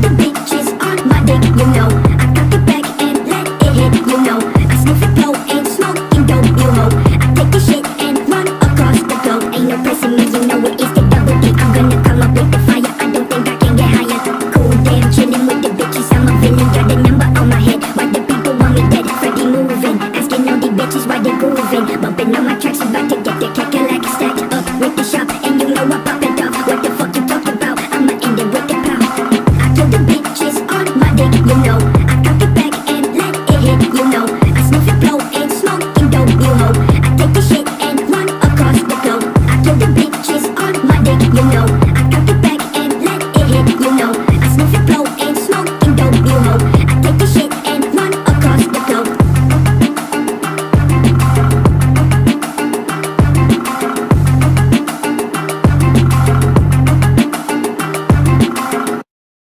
the bitches on my dick, you know. I cock it back and let it hit, you know. I sniff it, blow, and smoking dope, you know. I take the shit and run across the globe. Ain't no pressing me, you know it is the double D. I'm gonna come up with the fire, I don't think I can get higher. Cool, damn, chilling with the bitches, I'm a villain. Got the number on my head, why the people want me dead? Freddie moving, asking all the bitches why they grooving. Bumping on my tracks, about to get the cackalack stacked up with the shop, and you know I pop it.